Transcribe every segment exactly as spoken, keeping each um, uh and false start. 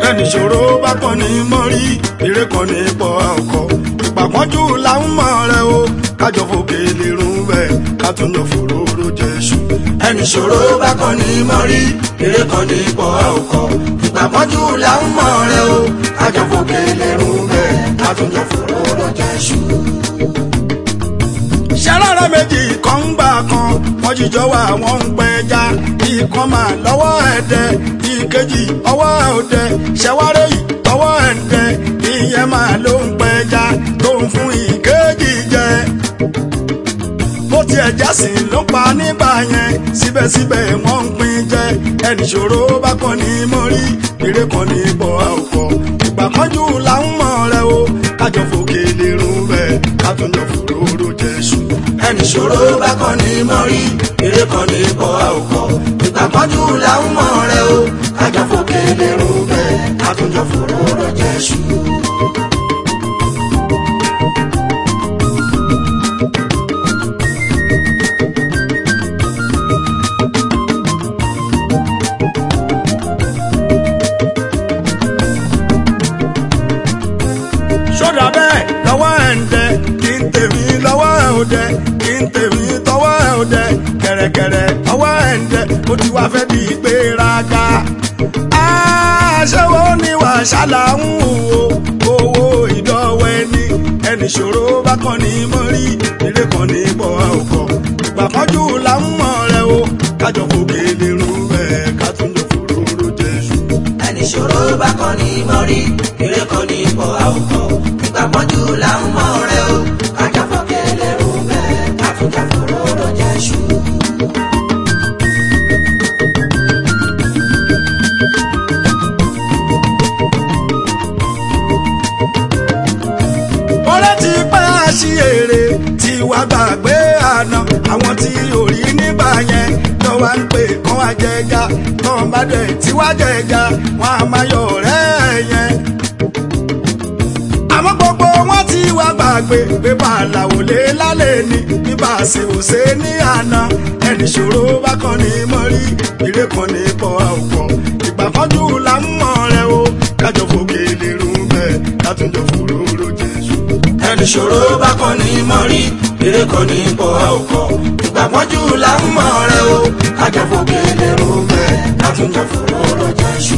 ẹni ṣòro bá kàn ní mọ́rí eré kan ní pọ̀ ọkọ̀ ìpàpọ́njú là ń mọ̀ rẹ o kájọ fòkè lè rún bẹ́ẹ̀ ká tún lọ fòróró jẹ́ṣu. ẹni ṣòro bá kàn ní mọ́rí eré kan ní pọ̀ ọkọ̀ ìpàpọ́njú là ń mọ̀ rẹ o kájọ fòkè lè rún bẹ́ẹ̀ ká tún lọ fòróró jẹ́ṣu. ṣẹ́rọ̀rọ̀ méjì kan ń gbà kan wọ́n jíjọ wà wọ́n ń pẹja ìkan máa lọ́wọ́ ẹ̀dẹ̀ ìkejì ọwọ́ òde ṣẹ̀wárẹ̀ yìí tọwọ́ ẹ̀dẹ̀ ìyẹn máa ló ń pẹja tó ń fún ìkejì jẹ. bó tiẹ̀ jásìn ló pa nígbà yẹn síbẹ̀síbẹ̀ wọ́n ń pín jẹ ẹni ṣòro bá kàn ní mọ́rí eré kan ní bọ̀ ọ̀pọ̀ ìgbà kanjú là ń mọ̀ rẹ o kájọ fòkè lè rún bẹ́ẹ̀ ká tún jọ fòróró jẹ́ṣu. ẹni ṣòro bá kàn ní mọ́rí eré kan ní bọ̀ ọ̀pọ̀ ìgbà kanjú là ń mọ̀ rẹ o kájọ fòkè lè rún bẹ́ẹ̀ ká tún jọ fòróró jẹ́ṣu. sódà bẹ́ẹ̀ lọ́wọ́ ẹ̀ ń dẹ kí n tèmi lọ́wọ́ ẹ̀ ò dẹ kí n tèmi tọwọ́ ẹ̀ ò dẹ kẹ̀rẹ̀kẹ̀rẹ̀ ọwọ́ ẹ̀ ń dẹ ó ti wá fẹ́ di ìgbéraga. aṣẹ́wó ni wàṣálà ń wò owó ìdọ́wọ́ ẹni ẹni ṣòro bá kàn ní mọ́rí ilé kan ní bọ̀ ọkọ̀ ìgbà kanjú là ń mọ̀ rẹ o kájọ fòkè lè rún bẹ́ẹ̀ ká tún jọ fòróró jẹ́ṣu. ẹni ṣòro bá kàn ní mọ́rí ilé kan ní bọ̀ ọkọ̀ ìgbà kanjú là ń mọ̀ rẹ o kájọ fòkè lè rún bẹ́ẹ̀ ká tún jọ fòróró jẹ́ṣu. ọ̀rẹ́ ti pẹ́ àṣìyèrè tí wàá gbàgbé àná àwọn tí orí nígbà yẹn tó wá ń pè kán wá jẹja tó ń bá dẹ̀ tí wá jẹja wọn a máa yọ ọ̀rẹ́ yẹn. àmọ́ gbogbo wọn ti wá gbàgbé pé bàálà ò lè lálẹ́ ni bíbá ṣe ò ṣe ní àná ẹni ṣòro bá kàn ní mọ́rí eré kan ní pọ̀ ọ̀pọ̀ ìgbà kanjú là ń mọ̀ rẹ o kájọ fòkè lè rún bẹ́ẹ̀ ká tún jọ fòróró jẹ́ṣu. ẹni ṣòro bá kàn ní mọ́rí eré kan ní bọ̀ ọkọ̀ ìgbà kanjú là ń mọ̀ rẹ o kájọ fòkè lè rún bẹ́ẹ̀ ká tún jọ fòróró jẹ́ṣu.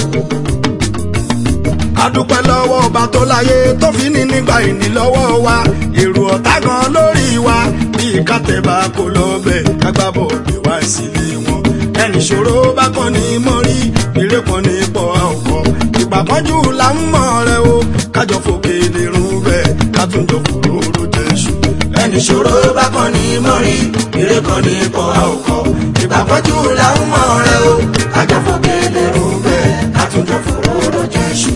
adúpẹ́ lọ́wọ́ ọba tó láyé tó fi ní nígbà ìní lọ́wọ́ wa èrò ọ̀tá gan lórí wa bí kàtẹ́bà kò lọ bẹ̀ kágbábọ̀ gbé wá sílé wọn. ẹni ṣòro bá kàn ní mọ́rí eré kan ní pọ̀ ọkọ̀ ìgbà kanjú là ń mọ̀ rẹ o kájọ fòkè lè rún bẹ́ẹ̀ ká tún jọ fòróró jẹ́ṣu. ẹni ṣòro bá kàn ní mọ́rí eré kan ní pọ̀ ọkọ̀ ìgbà kanjú là ń mọ̀ rẹ o kájọ fòkè lè rún bẹ́ẹ̀ ká tún jọ fòróró jẹ́ṣu.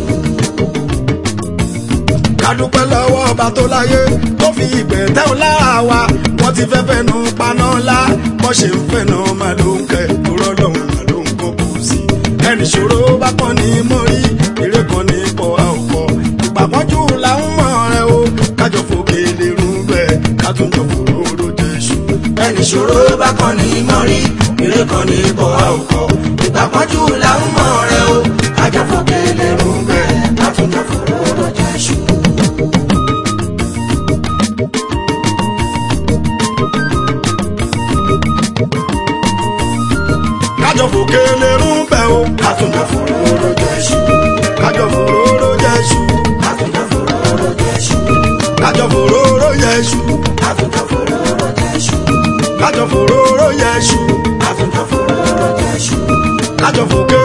kádúpẹ́ lọ́wọ́ ọba tó láyé tó fi ìgbẹ́ tẹ́wọ́n lára wa wọ́n ti fẹ́ fẹ́nu paná ńlá wọ́n ṣe ń fẹ́nu máa ló ń kẹ́ torọ́ lọ́hùn máa ló ń kókó sí i. ẹni ṣòro bá kàn ní mọ́rí eré kan ní pọ̀ ọkọ̀ ìgbà kanjú là ń mọ̀ rẹ o kájọ fòkè lè rún bẹ́ẹ̀ ká tún jọ fòróró jẹ́ṣu. ẹni ṣòro bá kàn ní mọ́rí eré kan ní bọ̀ ọkọ̀ ìgbà kanjú là ń mọ̀ rẹ o kájọ fòkè lè rún bẹ́ẹ̀ ká tún jọ fòróró jẹ́ṣu. kájọ fòkè lè rún bẹ́ẹ̀ o ká tún jọ fòróró jẹ́ṣu. kájọ fòróró jẹ́ṣu. ká tún jọ fòróró jẹ́ṣu. kájọ fòróró jẹ́ṣu. ká tún jọ fòróró jẹ́ṣu. kájọ fòróró jẹ́ṣu. ká tún jọ fòróró jẹ́ṣu. kájọ fòkè